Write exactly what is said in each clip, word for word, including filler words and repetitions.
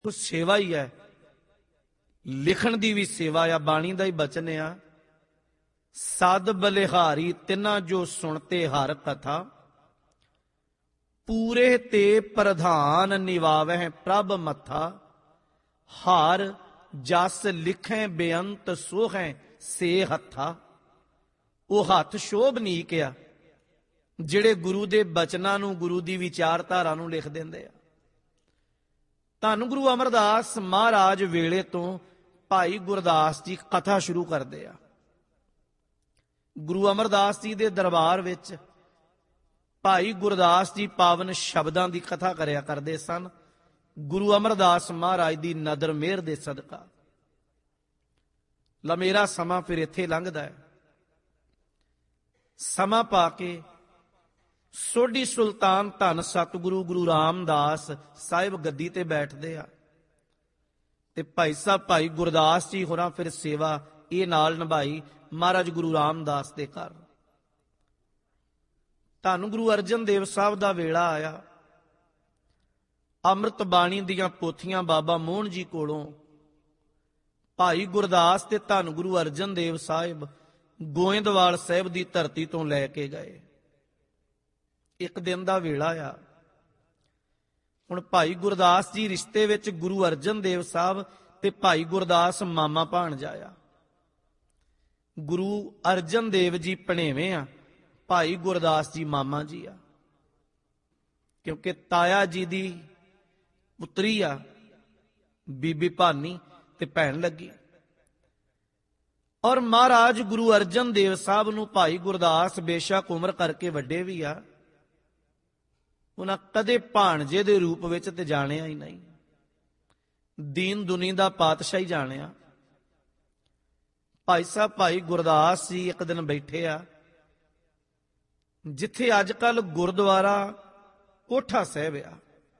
तो सेवा ही है, लिखण दी भी सेवा आ। बाणी दा ही बचन आ, सद बलिहारी तिना जो सुनते हर कथा, पूरे ते प्रधान निवावह प्रभ मथा, हार जस लिखें बेअंत सोहें से हथा। वो हथ शोभनीक आ ਜਿਹੜੇ ਗੁਰੂ ਦੇ ਬਚਨਾਂ ਨੂੰ, ਗੁਰੂ ਦੀ ਵਿਚਾਰਧਾਰਾ ਨੂੰ ਲਿਖ ਦਿੰਦੇ ਆ। ਧੰਨ ਗੁਰੂ ਅਮਰਦਾਸ ਮਹਾਰਾਜ ਵੇਲੇ ਤੋਂ ਭਾਈ ਗੁਰਦਾਸ ਜੀ ਕਥਾ ਸ਼ੁਰੂ ਕਰਦੇ ਆ। ਗੁਰੂ ਅਮਰਦਾਸ ਜੀ ਦੇ ਦਰਬਾਰ ਵਿੱਚ ਭਾਈ ਗੁਰਦਾਸ ਜੀ ਪਾਵਨ ਸ਼ਬਦਾਂ ਦੀ ਕਥਾ ਕਰਿਆ ਕਰਦੇ ਸਨ। ਗੁਰੂ ਅਮਰਦਾਸ ਮਹਾਰਾਜ ਦੀ ਨਦਰ ਮਿਹਰ ਦੇ ਸਦਕਾ ਲਮੇਰਾ ਸਮਾਂ ਫਿਰ ਇੱਥੇ ਲੰਘਦਾ ਹੈ। ਸਮਾਂ ਪਾ ਕੇ ਸੋਢੀ ਸੁਲਤਾਨ ਧੰਨ ਸਤਿਗੁਰੂ ਗੁਰੂ ਰਾਮਦਾਸ ਸਾਹਿਬ ਗੱਦੀ ਤੇ ਬੈਠਦੇ ਆ ਤੇ ਭਾਈ ਸਾਹਿਬ ਭਾਈ ਗੁਰਦਾਸ ਜੀ ਹੋਰਾਂ ਫਿਰ ਸੇਵਾ ਇਹ ਨਾਲ ਨਿਭਾਈ ਮਹਾਰਾਜ ਗੁਰੂ ਰਾਮਦਾਸ ਦੇ ਘਰ। ਧੰਨ ਗੁਰੂ ਅਰਜਨ ਦੇਵ ਸਾਹਿਬ ਦਾ ਵੇਲਾ ਆਇਆ। ਅੰਮ੍ਰਿਤ ਬਾਣੀ ਦੀਆਂ ਪੋਥੀਆਂ ਬਾਬਾ ਮੋਹਨ ਜੀ ਕੋਲੋਂ ਭਾਈ ਗੁਰਦਾਸ ਤੇ ਧੰਨ ਗੁਰੂ ਅਰਜਨ ਦੇਵ ਸਾਹਿਬ ਗੋਇੰਦਵਾਲ ਸਾਹਿਬ ਦੀ ਧਰਤੀ ਤੋਂ ਲੈ ਕੇ ਗਏ। ਇੱਕ ਦਿਨ ਦਾ ਵੇਲਾ ਆ। ਹੁਣ ਭਾਈ ਗੁਰਦਾਸ ਜੀ ਰਿਸ਼ਤੇ ਵਿੱਚ ਗੁਰੂ ਅਰਜਨ ਦੇਵ ਸਾਹਿਬ ਤੇ ਭਾਈ ਗੁਰਦਾਸ ਮਾਮਾ ਭਾਣਜਾ ਆ। ਗੁਰੂ ਅਰਜਨ ਦੇਵ ਜੀ ਭਣੇਵੇਂ ਆ, ਭਾਈ ਗੁਰਦਾਸ ਜੀ ਮਾਮਾ ਜੀ ਆ, ਕਿਉਂਕਿ ਤਾਇਆ ਜੀ ਦੀ ਪੁੱਤਰੀ ਆ ਬੀਬੀ ਭਾਨੀ ਤੇ ਭੈਣ ਲੱਗੀ। ਔਰ ਮਹਾਰਾਜ ਗੁਰੂ ਅਰਜਨ ਦੇਵ ਸਾਹਿਬ ਨੂੰ ਭਾਈ ਗੁਰਦਾਸ ਬੇਸ਼ੱਕ ਉਮਰ ਕਰਕੇ ਵੱਡੇ ਵੀ ਆ, ਉਹਨਾਂ ਕਦੇ ਭਾਣਜੇ ਦੇ ਰੂਪ ਵਿੱਚ ਤੇ ਜਾਣਿਆ ਹੀ ਨਹੀਂ। ਦੀਨ ਦੁਨੀ ਦਾ ਪਾਤਸ਼ਾਹ ਹੀ ਜਾਣਿਆ। ਭਾਈ ਸਾਹਿਬ ਭਾਈ ਗੁਰਦਾਸ ਜੀ ਇੱਕ ਦਿਨ ਬੈਠੇ ਆ ਜਿੱਥੇ ਅੱਜ ਕੱਲ ਗੁਰਦੁਆਰਾ ਕੋਠਾ ਸਾਹਿਬ ਆ।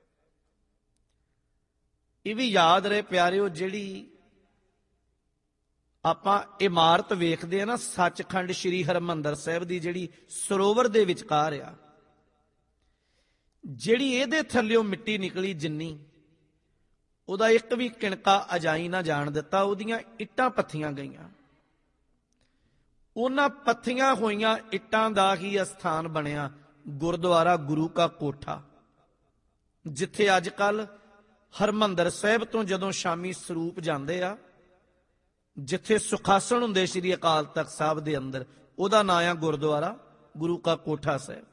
ਇਹ ਵੀ ਯਾਦ ਰਹੇ ਪਿਆਰਿਓ, ਜਿਹੜੀ ਆਪਾਂ ਇਮਾਰਤ ਵੇਖਦੇ ਆ ਨਾ ਸੱਚਖੰਡ ਸ੍ਰੀ ਹਰਿਮੰਦਰ ਸਾਹਿਬ ਦੀ, ਜਿਹੜੀ ਸਰੋਵਰ ਦੇ ਵਿਚਕਾਰ ਆ, ਜਿਹੜੀ ਇਹਦੇ ਥੱਲਿਓਂ ਮਿੱਟੀ ਨਿਕਲੀ ਜਿੰਨੀ, ਉਹਦਾ ਇੱਕ ਵੀ ਕਿਣਕਾ ਅਜਾਈ ਨਾ ਜਾਣ ਦਿੱਤਾ। ਉਹਦੀਆਂ ਇੱਟਾਂ ਪੱਥੀਆਂ ਗਈਆਂ। ਉਹਨਾਂ ਪੱਥੀਆਂ ਹੋਈਆਂ ਇੱਟਾਂ ਦਾ ਹੀ ਅਸਥਾਨ ਬਣਿਆ ਗੁਰਦੁਆਰਾ ਗੁਰੂ ਕਾ ਕੋਠਾ, ਜਿੱਥੇ ਅੱਜ ਕੱਲ ਹਰਿਮੰਦਰ ਸਾਹਿਬ ਤੋਂ ਜਦੋਂ ਸ਼ਾਮੀ ਸਰੂਪ ਜਾਂਦੇ ਆ, ਜਿੱਥੇ ਸੁਖਾਸਣ ਹੁੰਦੇ ਸ੍ਰੀ ਅਕਾਲ ਤਖਤ ਸਾਹਿਬ ਦੇ ਅੰਦਰ, ਉਹਦਾ ਨਾਂ ਆ ਗੁਰਦੁਆਰਾ ਗੁਰੂ ਕਾ ਕੋਠਾ ਸਾਹਿਬ।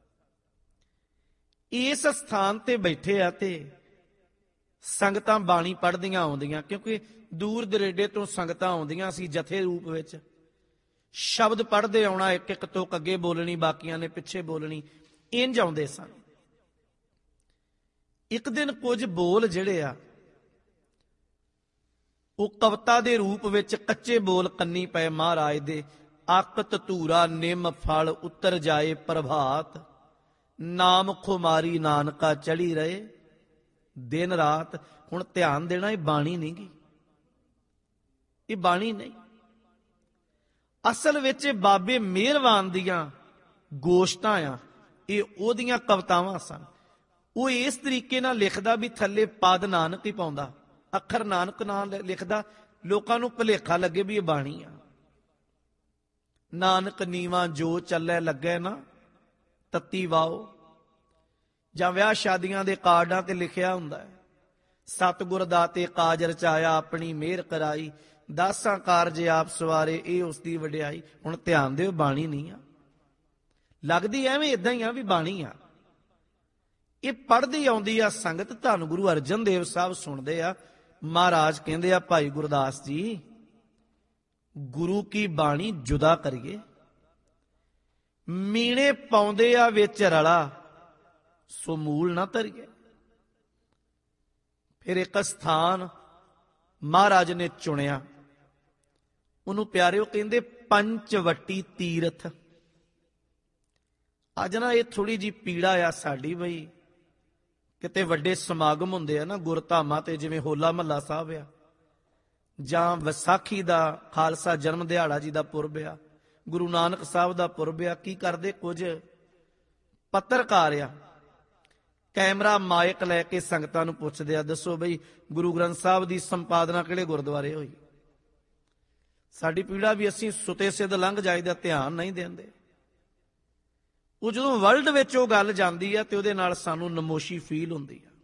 ਇਸ ਸਥਾਨ ਤੇ ਬੈਠੇ ਆ ਤੇ ਸੰਗਤਾਂ ਬਾਣੀ ਪੜ੍ਹਦੀਆਂ ਆਉਂਦੀਆਂ, ਕਿਉਂਕਿ ਦੂਰ ਦਰੇਡੇ ਤੋਂ ਸੰਗਤਾਂ ਆਉਂਦੀਆਂ ਸੀ ਜਥੇ ਰੂਪ ਵਿੱਚ। ਸ਼ਬਦ ਪੜ੍ਹਦੇ ਆਉਣਾ, ਇੱਕ ਇੱਕ ਤੁਕ ਅੱਗੇ ਬੋਲਣੀ, ਬਾਕੀਆਂ ਨੇ ਪਿੱਛੇ ਬੋਲਣੀ, ਇੰਝ ਆਉਂਦੇ ਸਨ। ਇੱਕ ਦਿਨ ਕੁਝ ਬੋਲ ਜਿਹੜੇ ਆ ਉਹ ਕਵਿਤਾ ਦੇ ਰੂਪ ਵਿੱਚ ਕੱਚੇ ਬੋਲ ਕੰਨੀ ਪਏ ਮਹਾਰਾਜ ਦੇ। ਆਕਤ ਧੂਰਾ ਨਿੰਮ ਫਲ ਉਤਰ ਜਾਏ ਪ੍ਰਭਾਤ, ਨਾਮ ਖੁਮਾਰੀ ਨਾਨਕਾ ਚੜੀ ਰਹੇ ਦਿਨ ਰਾਤ। ਹੁਣ ਧਿਆਨ ਦੇਣਾ, ਇਹ ਬਾਣੀ ਨਹੀਂ ਗੀ, ਇਹ ਬਾਣੀ ਨਹੀਂ। ਅਸਲ ਵਿੱਚ ਬਾਬੇ ਮਿਹਰਵਾਨ ਦੀਆਂ ਗੋਸ਼ਟਾਂ ਆ, ਇਹ ਉਹਦੀਆਂ ਕਵਿਤਾਵਾਂ ਸਨ। ਉਹ ਇਸ ਤਰੀਕੇ ਨਾਲ ਲਿਖਦਾ ਵੀ ਥੱਲੇ ਪਦ ਨਾਨਕ ਹੀ ਪਾਉਂਦਾ, ਅੱਖਰ ਨਾਨਕ ਨਾਲ ਲਿਖਦਾ, ਲੋਕਾਂ ਨੂੰ ਭੁਲੇਖਾ ਲੱਗੇ ਵੀ ਇਹ ਬਾਣੀ ਆ। ਨਾਨਕ ਨੀਵਾਂ ਜੋ ਚੱਲੇ ਲੱਗੇ ਨਾ ਤੱਤੀ ਵਾਓ, ਜਾਂ ਵਿਆਹ ਸ਼ਾਦੀਆਂ ਦੇ ਕਾਰਡਾਂ ਤੇ ਲਿਖਿਆ ਹੁੰਦਾ ਹੈ, ਸਤਿਗੁਰ ਦਾਤੇ ਕਾਜ ਰਚਾਇਆ ਆਪਣੀ ਮਿਹਰ ਕਰਾਈ, ਦਾਸਾਂ ਕਾਰਜ ਆਪ ਸਵਾਰੇ ਇਹ ਉਸ ਦੀ ਵਡਿਆਈ। ਹੁਣ ਧਿਆਨ ਦਿਓ, ਬਾਣੀ ਨਹੀਂ ਆ। ਲੱਗਦੀ ਐਵੇਂ ਇਦਾਂ ਹੀ ਆ ਵੀ ਬਾਣੀ ਆ। ਇਹ ਪੜ੍ਹਦੀ ਆਉਂਦੀ ਆ ਸੰਗਤ। ਧੰਨ ਗੁਰੂ ਅਰਜਨ ਦੇਵ ਸਾਹਿਬ ਸੁਣਦੇ ਆ। ਮਹਾਰਾਜ ਕਹਿੰਦੇ ਆ, ਭਾਈ ਗੁਰਦਾਸ ਜੀ, ਗੁਰੂ ਕੀ ਬਾਣੀ ਜੁਦਾ ਕਰੀਏ। ਮੀਣੇ ਪਾਉਂਦੇ ਆ ਵਿੱਚ ਰਲਾ, ਸੋ ਮੂਲ ਨਾ ਧਰੀਏ। ਫਿਰ ਇੱਕ ਸਥਾਨ ਮਹਾਰਾਜ ਨੇ ਚੁਣਿਆ, ਉਹਨੂੰ ਪਿਆਰਿਓ ਕਹਿੰਦੇ ਪੰਚਵਟੀ ਤੀਰਥ। ਅੱਜ ਨਾ ਇਹ ਥੋੜੀ ਜੀ ਪੀੜਾ ਆ ਸਾਡੀ, ਬਈ ਕਿਤੇ ਵੱਡੇ ਸਮਾਗਮ ਹੁੰਦੇ ਆ ਨਾ ਗੁਰਧਾਮਾਂ ਤੇ, ਜਿਵੇਂ ਹੋਲਾ ਮਹੱਲਾ ਸਾਹਿਬ ਆ, ਜਾਂ ਵਿਸਾਖੀ ਦਾ ਖਾਲਸਾ ਜਨਮ ਦਿਹਾੜਾ ਜੀ ਦਾ ਪੁਰਬ ਆ, ਗੁਰੂ ਨਾਨਕ ਸਾਹਿਬ ਦਾ ਪੁਰਬ ਆ। ਕੀ ਕਰਦੇ ਕੁਝ ਪੱਤਰਕਾਰ ਆ, ਕੈਮਰਾ ਮਾਈਕ ਲੈ ਕੇ ਸੰਗਤਾਂ ਨੂੰ ਪੁੱਛਦੇ ਆ, ਦੱਸੋ ਬਈ ਗੁਰੂ ਗ੍ਰੰਥ ਸਾਹਿਬ ਦੀ ਸੰਪਾਦਨਾ ਕਿਹੜੇ ਗੁਰਦੁਆਰੇ ਹੋਈ? ਸਾਡੀ ਪੀੜਾ ਵੀ ਅਸੀਂ ਸੁਤੇ ਸਿੱਧ ਲੰਘ ਜਾਈਦਾ, ਧਿਆਨ ਨਹੀਂ ਦਿੰਦੇ। ਉਹ ਜਦੋਂ ਵਰਲਡ ਵਿੱਚ ਉਹ ਗੱਲ ਜਾਂਦੀ ਆ ਤੇ ਉਹਦੇ ਨਾਲ ਸਾਨੂੰ ਨਮੋਸ਼ੀ ਫੀਲ ਹੁੰਦੀ ਆ।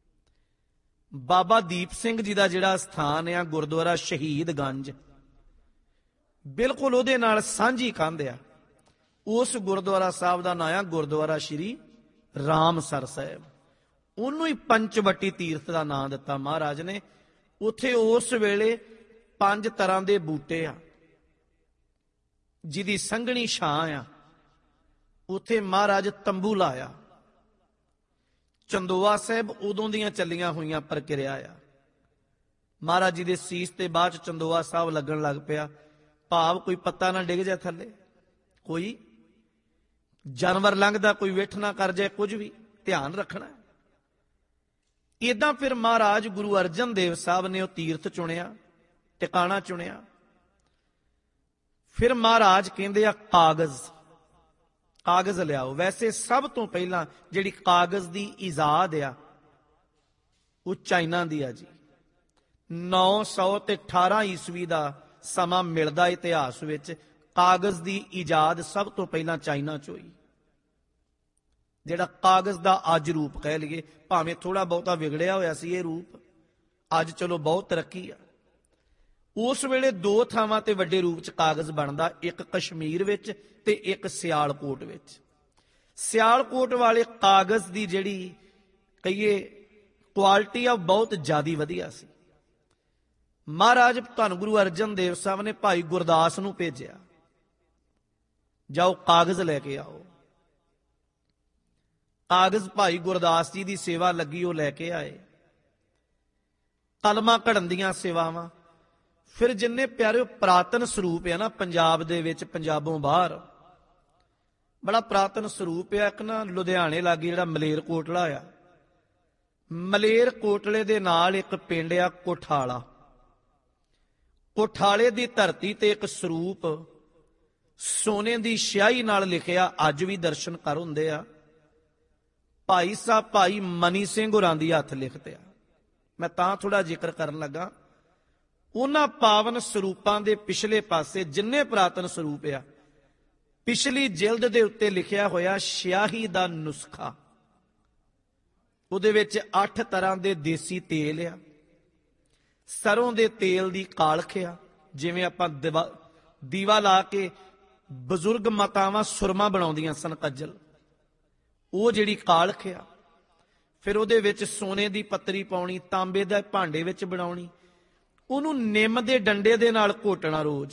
ਬਾਬਾ ਦੀਪ ਸਿੰਘ ਜੀ ਦਾ ਜਿਹੜਾ ਸਥਾਨ ਆ ਗੁਰਦੁਆਰਾ ਸ਼ਹੀਦ ਗੰਜ, ਬਿਲਕੁਲ ਉਹਦੇ ਨਾਲ ਸਾਂਝੀ ਕੰਧ ਆ। ਉਸ ਗੁਰਦੁਆਰਾ ਸਾਹਿਬ ਦਾ ਨਾਂ ਆ ਗੁਰਦੁਆਰਾ ਸ਼੍ਰੀ ਰਾਮਸਰ ਸਾਹਿਬ। ਉਹਨੂੰ ਹੀ ਪੰਚਵਟੀ ਤੀਰਥ ਦਾ ਨਾਂ ਦਿੱਤਾ ਮਹਾਰਾਜ ਨੇ। ਉੱਥੇ ਉਸ ਵੇਲੇ ਪੰਜ ਤਰ੍ਹਾਂ ਦੇ ਬੂਟੇ ਆ ਜਿਹਦੀ ਸੰਘਣੀ ਛਾਂ ਆ। ਉੱਥੇ ਮਹਾਰਾਜ ਤੰਬੂ ਲਾਇਆ। ਚੰਦੋਆ ਸਾਹਿਬ ਉਦੋਂ ਦੀਆਂ ਚੱਲੀਆਂ ਹੋਈਆਂ ਪ੍ਰਕਿਰਿਆ ਆ। ਮਹਾਰਾਜ ਜੀ ਦੇ ਸੀਸ ਤੇ ਬਾਅਦ ਚ ਚੰਦੋਆ ਸਾਹਿਬ ਲੱਗਣ ਲੱਗ ਪਿਆ। ਭਾਵ ਕੋਈ ਪੱਤਾ ਨਾ ਡਿੱਗ ਜਾਏ ਥੱਲੇ, ਕੋਈ ਜਾਨਵਰ ਲੰਘਦਾ ਕੋਈ ਵਿਠ ਨਾ ਕਰ ਜਾਏ, ਕੁਝ ਵੀ ਧਿਆਨ ਰੱਖਣਾ। ਏਦਾਂ ਫਿਰ ਮਹਾਰਾਜ ਗੁਰੂ ਅਰਜਨ ਦੇਵ ਸਾਹਿਬ ਨੇ ਉਹ ਤੀਰਥ ਚੁਣਿਆ, ਟਿਕਾਣਾ ਚੁਣਿਆ। ਫਿਰ ਮਹਾਰਾਜ ਕਹਿੰਦੇ ਆ ਕਾਗਜ਼ ਕਾਗਜ਼ ਲਿਆਓ। ਵੈਸੇ ਸਭ ਤੋਂ ਪਹਿਲਾਂ ਜਿਹੜੀ ਕਾਗਜ਼ ਦੀ ਈਜਾਦ ਆ ਉਹ ਚਾਈਨਾ ਦੀ ਆ ਜੀ। ਨੌ ਸੌ ਤੇ ਅਠਾਰਾਂ ਈਸਵੀ ਦਾ ਸਮਾਂ ਮਿਲਦਾ ਇਤਿਹਾਸ ਵਿੱਚ। ਕਾਗਜ਼ ਦੀ ਈਜਾਦ ਸਭ ਤੋਂ ਪਹਿਲਾਂ ਚਾਈਨਾ ਚ ਹੋਈ। ਜਿਹੜਾ ਕਾਗਜ਼ ਦਾ ਅੱਜ ਰੂਪ ਕਹਿ ਲਈਏ, ਭਾਵੇਂ ਥੋੜਾ ਬਹੁਤਾ ਵਿਗੜਿਆ ਹੋਇਆ ਸੀ ਇਹ ਰੂਪ, ਅੱਜ ਚਲੋ ਬਹੁਤ ਤਰੱਕੀ ਆ। ਉਸ ਵੇਲੇ ਦੋ ਥਾਵਾਂ ਤੇ ਵੱਡੇ ਰੂਪ ਚ ਕਾਗਜ਼ ਬਣਦਾ, ਇੱਕ ਕਸ਼ਮੀਰ ਵਿੱਚ ਤੇ ਇੱਕ ਸਿਆਲਕੋਟ ਵਿੱਚ। ਸਿਆਲਕੋਟ ਵਾਲੇ ਕਾਗਜ਼ ਦੀ ਜਿਹੜੀ ਕਹੀਏ ਕੁਆਲਿਟੀ ਆ ਬਹੁਤ ਜ਼ਿਆਦਾ ਵਧੀਆ ਸੀ। ਮਹਾਰਾਜ ਧੰਨ ਗੁਰੂ ਅਰਜਨ ਦੇਵ ਸਾਹਿਬ ਨੇ ਭਾਈ ਗੁਰਦਾਸ ਨੂੰ ਭੇਜਿਆ, ਜਾਓ ਕਾਗਜ਼ ਲੈ ਕੇ ਆਓ। ਕਾਗਜ਼ ਭਾਈ ਗੁਰਦਾਸ ਜੀ ਦੀ ਸੇਵਾ ਲੱਗੀ, ਉਹ ਲੈ ਕੇ ਆਏ। ਕਲਮਾਂ ਘੜਨ ਦੀਆਂ ਸੇਵਾਵਾਂ। ਫਿਰ ਜਿੰਨੇ ਪਿਆਰੇ ਪ੍ਰਾਤਨ ਸਰੂਪ ਆ ਨਾ ਪੰਜਾਬ ਦੇ ਵਿੱਚ, ਪੰਜਾਬੋਂ ਬਾਹਰ ਬੜਾ ਪ੍ਰਾਤਨ ਸਰੂਪ ਆ। ਇੱਕ ਨਾ ਲੁਧਿਆਣੇ ਲਾਗੇ ਜਿਹੜਾ ਮਲੇਰ ਕੋਟਲਾ ਆ, ਮਲੇਰ ਕੋਟਲੇ ਦੇ ਨਾਲ ਇੱਕ ਪਿੰਡ ਆ ਕੋਠਾਲਾ। ਕੋਠਾਲੇ ਦੀ ਧਰਤੀ ਤੇ ਇੱਕ ਸਰੂਪ ਸੋਨੇ ਦੀ ਸਿਆਹੀ ਨਾਲ ਲਿਖਿਆ, ਅੱਜ ਵੀ ਦਰਸ਼ਨ ਕਰ ਹੁੰਦੇ ਆ। ਭਾਈ ਸਾਹਿਬ ਭਾਈ ਮਨੀ ਸਿੰਘ ਹੋਰਾਂ ਦੀ ਹੱਥ ਲਿਖਤ ਆ। ਮੈਂ ਤਾਂ ਥੋੜਾ ਜ਼ਿਕਰ ਕਰਨ ਲੱਗਾ, ਉਹਨਾਂ ਪਾਵਨ ਸਰੂਪਾਂ ਦੇ ਪਿਛਲੇ ਪਾਸੇ ਜਿੰਨੇ ਪ੍ਰਾਤਨ ਸਰੂਪ ਆ, ਪਿਛਲੀ ਜਿਲਦ ਦੇ ਉੱਤੇ ਲਿਖਿਆ ਹੋਇਆ ਸਿਆਹੀ ਦਾ ਨੁਸਖਾ। ਉਹਦੇ ਵਿੱਚ ਅੱਠ ਤਰ੍ਹਾਂ ਦੇ ਦੇਸੀ ਤੇਲ ਆ। ਸਰੋਂ ਦੇ ਤੇਲ ਦੀ ਕਾਲਖ ਆ, ਜਿਵੇਂ ਆਪਾਂ ਦੀਵਾ ਲਾ ਕੇ ਬਜ਼ੁਰਗ ਮਾਤਾਵਾਂ ਸੁਰਮਾ ਬਣਾਉਂਦੀਆਂ ਸਨ, ਕੱਜਲ, ਉਹ ਜਿਹੜੀ ਕਾਲਖ ਆ। ਫਿਰ ਉਹਦੇ ਵਿੱਚ ਸੋਨੇ ਦੀ ਪੱਤਰੀ ਪਾਉਣੀ, ਤਾਂਬੇ ਦੇ ਭਾਂਡੇ ਵਿੱਚ ਬਣਾਉਣੀ, ਉਹਨੂੰ ਨਿੰਮ ਦੇ ਡੰਡੇ ਦੇ ਨਾਲ ਘੋਟਣਾ ਰੋਜ਼,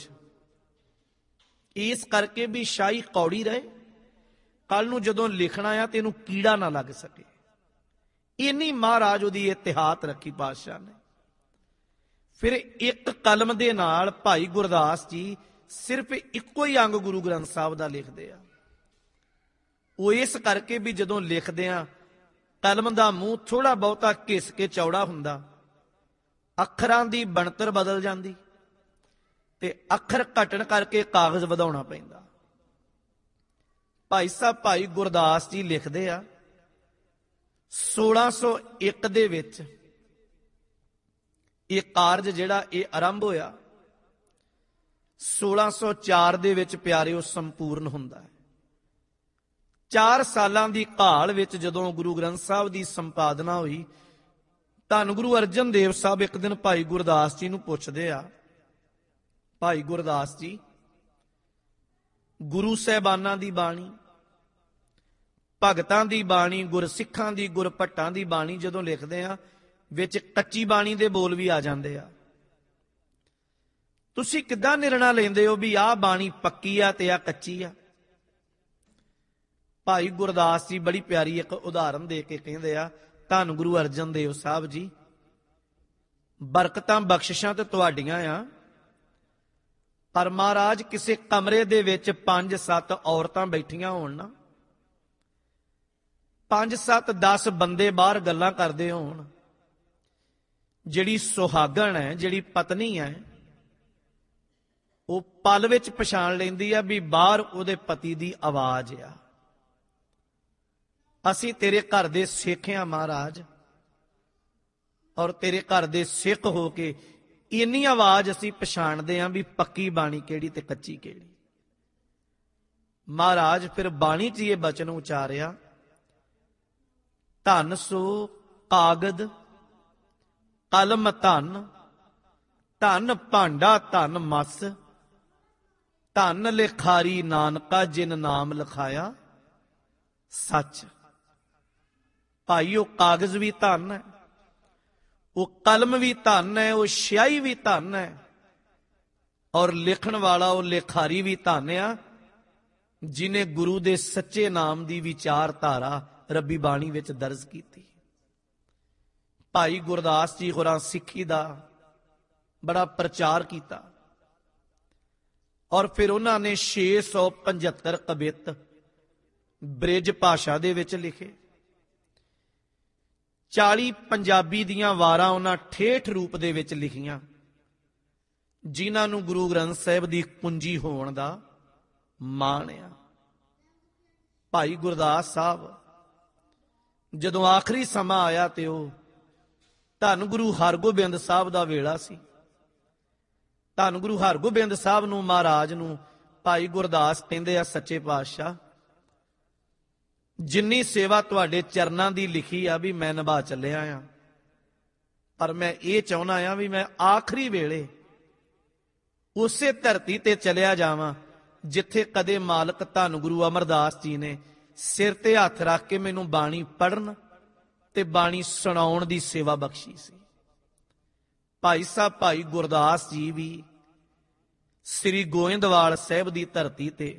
ਇਸ ਕਰਕੇ ਵੀ ਸ਼ਾਹੀ ਕੌੜੀ ਰਹੇ, ਕੱਲ ਨੂੰ ਜਦੋਂ ਲਿਖਣਾ ਆ ਤੇ ਇਹਨੂੰ ਕੀੜਾ ਨਾ ਲੱਗ ਸਕੇ। ਇੰਨੀ ਮਹਾਰਾਜ ਉਹਦੀ ਇਤਿਹਾਤ ਰੱਖੀ ਪਾਤਸ਼ਾਹ ਨੇ। ਫਿਰ ਇੱਕ ਕਲਮ ਦੇ ਨਾਲ ਭਾਈ ਗੁਰਦਾਸ ਜੀ ਸਿਰਫ ਇੱਕੋ ਹੀ ਅੰਗ ਗੁਰੂ ਗ੍ਰੰਥ ਸਾਹਿਬ ਦਾ ਲਿਖਦੇ ਆ। ਉਹ ਇਸ ਕਰਕੇ ਵੀ ਜਦੋਂ ਲਿਖਦੇ ਆ ਕਲਮ ਦਾ ਮੂੰਹ ਥੋੜਾ ਬਹੁਤਾ ਘਿਸ ਕੇ ਚੌੜਾ ਹੁੰਦਾ, ਅੱਖਰਾਂ ਦੀ ਬਣਤਰ ਬਦਲ ਜਾਂਦੀ ਤੇ ਅੱਖਰ ਘਟਣ ਕਰਕੇ ਕਾਗਜ਼ ਵਧਾਉਣਾ ਪੈਂਦਾ। ਭਾਈ ਸਾਹਿਬ ਭਾਈ ਗੁਰਦਾਸ ਜੀ ਲਿਖਦੇ ਆ, ਸੋਲਾਂ ਸੌ ਇੱਕ ਦੇ ਵਿੱਚ ਇਹ ਕਾਰਜ ਜਿਹੜਾ ਇਹ ਆਰੰਭ ਹੋਇਆ, ਸੋਲਾਂ ਸੌ ਚਾਰ ਦੇ ਵਿੱਚ ਪਿਆਰਿਓ ਸੰਪੂਰਨ ਹੁੰਦਾ ਹੈ। ਚਾਰ ਸਾਲਾਂ ਦੀ ਘਾਲ ਵਿੱਚ ਜਦੋਂ ਗੁਰੂ ਗ੍ਰੰਥ ਸਾਹਿਬ ਦੀ ਸੰਪਾਦਨਾ ਹੋਈ, ਧੰਨ ਗੁਰੂ ਅਰਜਨ ਦੇਵ ਸਾਹਿਬ ਇੱਕ ਦਿਨ ਭਾਈ ਗੁਰਦਾਸ ਜੀ ਨੂੰ ਪੁੱਛਦੇ ਆ, ਭਾਈ ਗੁਰਦਾਸ ਜੀ, ਗੁਰੂ ਸਾਹਿਬਾਨਾਂ ਦੀ ਬਾਣੀ, ਭਗਤਾਂ ਦੀ ਬਾਣੀ, ਗੁਰਸਿੱਖਾਂ ਦੀ, ਗੁਰਭੱਟਾਂ ਦੀ ਬਾਣੀ ਜਦੋਂ ਲਿਖਦੇ ਆ, ਵਿੱਚ ਕੱਚੀ ਬਾਣੀ ਦੇ ਬੋਲ ਵੀ ਆ ਜਾਂਦੇ ਆ। ਤੁਸੀਂ ਕਿੱਦਾਂ ਨਿਰਣਾ ਲੈਂਦੇ ਹੋ ਵੀ ਆਹ ਬਾਣੀ ਪੱਕੀ ਆ ਤੇ ਆਹ ਕੱਚੀ ਆ? ਭਾਈ ਗੁਰਦਾਸ ਜੀ ਬੜੀ ਪਿਆਰੀ ਇੱਕ ਉਦਾਹਰਨ ਦੇ ਕੇ ਕਹਿੰਦੇ ਆ, ਧੰਨ ਗੁਰੂ ਅਰਜਨ ਦੇਵ ਸਾਹਿਬ ਜੀ, ਬਰਕਤਾਂ ਬਖਸ਼ਿਸ਼ਾਂ ਤੇ ਤੁਹਾਡੀਆਂ ਆ, ਪਰ ਮਹਾਰਾਜ ਕਿਸੇ ਕਮਰੇ ਦੇ ਵਿੱਚ ਪੰਜ ਸੱਤ ਔਰਤਾਂ ਬੈਠੀਆਂ ਹੋਣ ਨਾ, ਪੰਜ ਸੱਤ ਦਸ ਬੰਦੇ ਬਾਹਰ ਗੱਲਾਂ ਕਰਦੇ ਹੋਣ, ਜਿਹੜੀ ਸੁਹਾਗਣ ਹੈ, ਜਿਹੜੀ ਪਤਨੀ ਹੈ, ਉਹ ਪਲ ਵਿੱਚ ਪਛਾਣ ਲੈਂਦੀ ਆ ਵੀ ਬਾਹਰ ਉਹਦੇ ਪਤੀ ਦੀ ਆਵਾਜ਼ ਆ। ਅਸੀਂ ਤੇਰੇ ਘਰ ਦੇ ਸਿੱਖ ਹਾਂ ਮਹਾਰਾਜ, ਔਰ ਤੇਰੇ ਘਰ ਦੇ ਸਿੱਖ ਹੋ ਕੇ ਇੰਨੀ ਆਵਾਜ਼ ਅਸੀਂ ਪਛਾਣਦੇ ਹਾਂ ਵੀ ਪੱਕੀ ਬਾਣੀ ਕਿਹੜੀ ਤੇ ਕੱਚੀ ਕਿਹੜੀ। ਮਹਾਰਾਜ ਫਿਰ ਬਾਣੀ 'ਚ ਇਹ ਬਚਨ ਉਚਾਰਿਆ, ਧਨ ਸੋ ਕਾਗਦ ਕਲਮ ਧਨ, ਧਨ ਭਾਂਡਾ ਧਨ ਮਸ, ਧਨ ਲਿਖਾਰੀ ਨਾਨਕਾ ਜਿਨ ਨਾਮ ਲਿਖਾਇਆ ਸੱਚ। ਭਾਈ ਉਹ ਕਾਗਜ਼ ਵੀ ਧਨ ਹੈ, ਉਹ ਕਲਮ ਵੀ ਧਨ ਹੈ, ਉਹ ਸਿਆਹੀ ਵੀ ਧਨ ਹੈ, ਔਰ ਲਿਖਣ ਵਾਲਾ ਉਹ ਲਿਖਾਰੀ ਵੀ ਧਨ ਆ, ਜਿਨੇ ਗੁਰੂ ਦੇ ਸੱਚੇ ਨਾਮ ਦੀ ਵਿਚਾਰਧਾਰਾ ਰੱਬੀ ਬਾਣੀ ਵਿੱਚ ਦਰਜ ਕੀਤੀ। ਭਾਈ ਗੁਰਦਾਸ ਜੀ ਹੋਰਾਂ ਸਿੱਖੀ ਦਾ ਬੜਾ ਪ੍ਰਚਾਰ ਕੀਤਾ, ਔਰ ਫਿਰ ਉਹਨਾਂ ਨੇ ਛੇ ਸੌ ਪੰਝੱਤਰ ਕਵਿਤ ਬ੍ਰਿਜ ਭਾਸ਼ਾ ਦੇ ਵਿੱਚ ਲਿਖੇ। ਚਾਲੀ ਪੰਜਾਬੀ ਦੀਆਂ ਵਾਰਾਂ ਉਹਨਾਂ ਠੇਠ ਰੂਪ ਦੇ ਵਿੱਚ ਲਿਖੀਆਂ, ਜਿਨ੍ਹਾਂ ਨੂੰ ਗੁਰੂ ਗ੍ਰੰਥ ਸਾਹਿਬ ਦੀ ਕੁੰਜੀ ਹੋਣ ਦਾ ਮਾਣ ਆ। ਭਾਈ ਗੁਰਦਾਸ ਸਾਹਿਬ ਜਦੋਂ ਆਖਰੀ ਸਮਾਂ ਆਇਆ ਤੇ ਉਹ ਧੰਨ ਗੁਰੂ ਹਰਗੋਬਿੰਦ ਸਾਹਿਬ ਦਾ ਵੇਲਾ ਸੀ। ਧੰਨ ਗੁਰੂ ਹਰਗੋਬਿੰਦ ਸਾਹਿਬ ਨੂੰ, ਮਹਾਰਾਜ ਨੂੰ ਭਾਈ ਗੁਰਦਾਸ ਕਹਿੰਦੇ ਆ, ਸੱਚੇ ਪਾਤਸ਼ਾਹ ਜਿੰਨੀ ਸੇਵਾ ਤੁਹਾਡੇ ਚਰਨਾਂ ਦੀ ਲਿਖੀ ਆ ਵੀ ਮੈਂ ਨਿਭਾ ਚੱਲਿਆ ਆ, ਪਰ ਮੈਂ ਇਹ ਚਾਹੁੰਦਾ ਆ ਵੀ ਮੈਂ ਆਖਰੀ ਵੇਲੇ ਉਸੇ ਧਰਤੀ ਤੇ ਚਲਿਆ ਜਾਵਾਂ ਜਿੱਥੇ ਕਦੇ ਮਾਲਕ ਧੰਨ ਗੁਰੂ ਅਮਰਦਾਸ ਜੀ ਨੇ ਸਿਰ ਤੇ ਹੱਥ ਰੱਖ ਕੇ ਮੈਨੂੰ ਬਾਣੀ ਪੜ੍ਹਨ ਤੇ ਬਾਣੀ ਸੁਣਾਉਣ ਦੀ ਸੇਵਾ ਬਖਸ਼ੀ ਸੀ। ਭਾਈ ਸਾਹਿਬ ਭਾਈ ਗੁਰਦਾਸ ਜੀ ਵੀ ਸ੍ਰੀ ਗੋਇੰਦਵਾਲ ਸਾਹਿਬ ਦੀ ਧਰਤੀ ਤੇ